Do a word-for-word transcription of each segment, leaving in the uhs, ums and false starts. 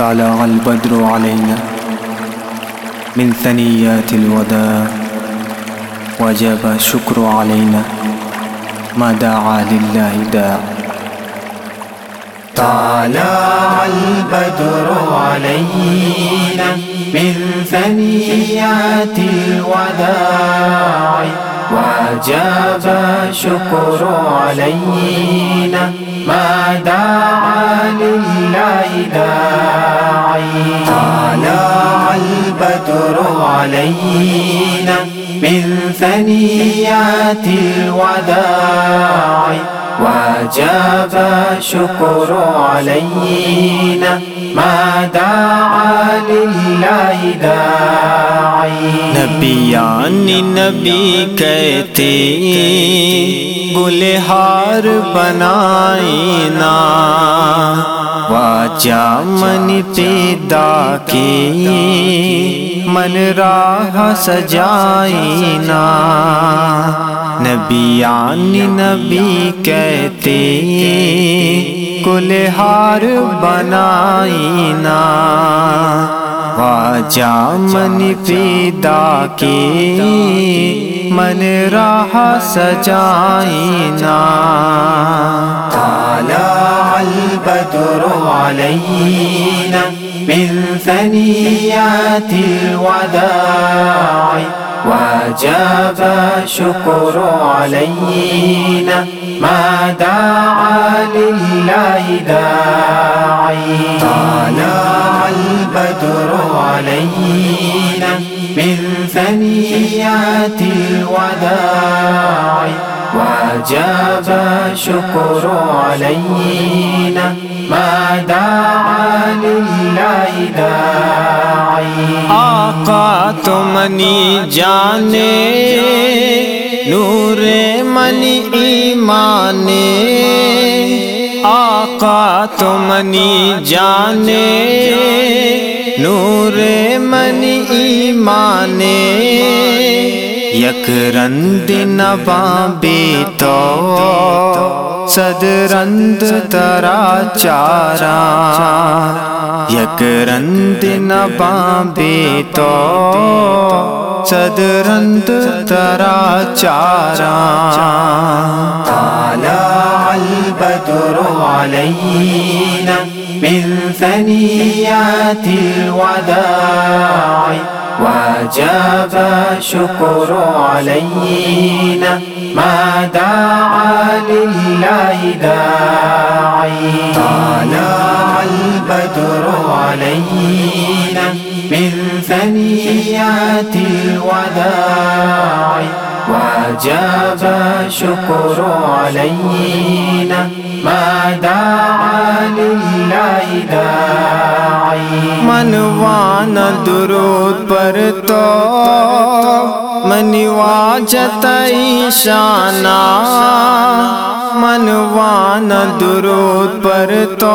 طلع البدر علينا من ثنيات الوداع وجب الشكر علينا ما دعا لله داع. طلع البدر علينا من ثنيات الوداع وجب الشكر علينا ما دعا لله داعي. طلع البدر علينا من ثنيات الوداع وجب الشكر علينا ما دعا لله داعي. नबियानी नबी कहते गुलहार बनाईना वाजा मन पैदा के मन राह सजाईना। नबियानी नबी कहते गुलहार बनाईना वाजा मन पैदा के मन राह सजाईना। طلع البدر علينا من ثنيات الوداع وجب الشكر علينا ما دعا لله داعي. طلع البدر علينا من ثنيات الوداع وجب الشكر علينا ما دعا لله داعي. आका तो मनी जाने नूर मनी ईमाने आका तो मनी जाने नूर मनी ईमाने यकरंद नबा बेतो सदरंद तरा चारा यकरंद नबा बेतो सदरंद तरा चारा. طلع البدر علينا من ثنيات الوداع وجب الشكر علينا ما دعا لله داعي. طلع البدر علينا من ثنيات الوداع وجب الشكر علينا ما دعا لله داعي. मनवाना दुरूद पर तो मनिवा जताई शाना मनवाना दुरूद पर तो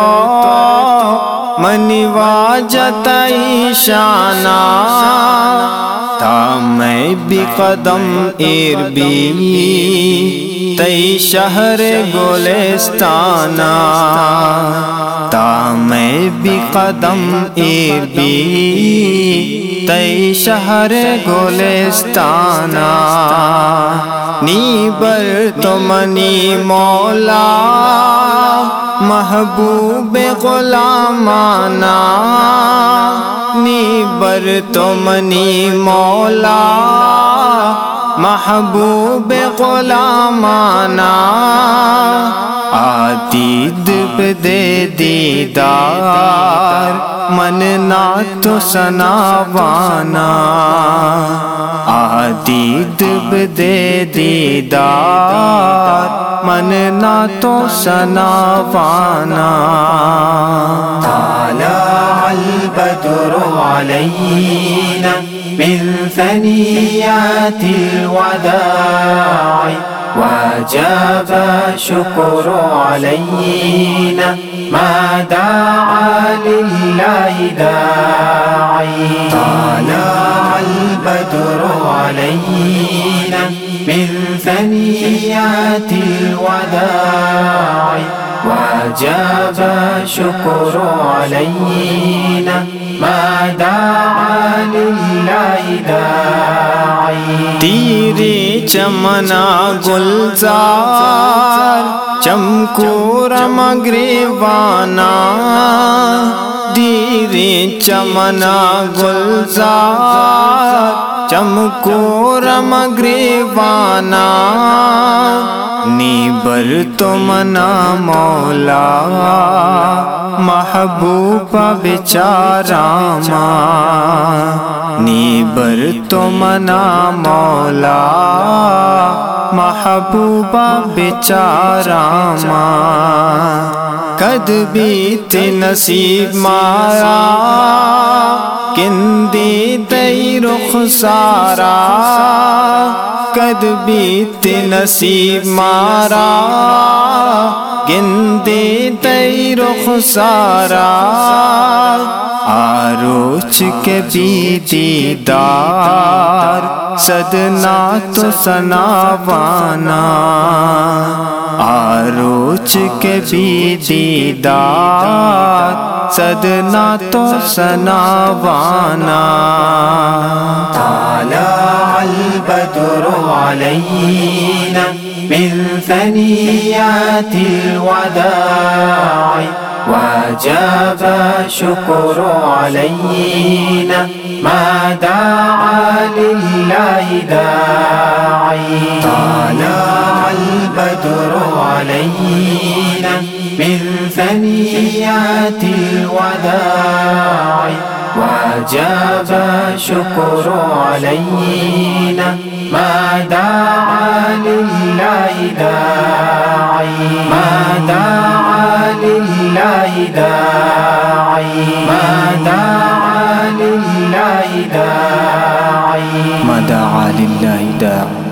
मनिवा जताई शाना. था मैं भी कदम एर भी तई शहर गोलिस्ताना ता मैं भी कदम एर भी तई शहर गोलिस्ताना. नीबर तो मनी मौला महबूब गुलामाना नीबर तो मनी मौला महबूब गुलामाना. आदीद दे दीदार मन ना तो सनावाना आदीद दे दीदार मन ना तो सनावाना. طلع البدر علينا من ثنيات الوداع وجب الشكر علينا ما دعا لله داعي. طلع البدر علينا من ثنيات الوداع وجب الشكر علينا ما دعا لله داعي تیرے چمنا گلزار چمکو رم گریوانا دیرے چمنا گلزار چمکو رم گریوانا نیبر تو منا مولا محبوبہ بیچارا ماں نیبر تو منا مولا محبوبہ بیچارا ماں کد بیت نصیب مارا کندی دئی رخ سارا کد بیت نصیب مارا گندے دئی رخ سارا آروچ کے بھی دیدار صدنا تو سناوانا آروچ کے بھی دیدار صدنا تو سناوانا طلع البدر علينا من ثنيات الوداع وجب الشكر علينا ما دعا لله داعي طلع البدر علينا من ثنيات الوداع وجب الشكر علينا ما دعا لله داعي ما دعا لله داعي ما دعا لله داعي ما دعا لله داع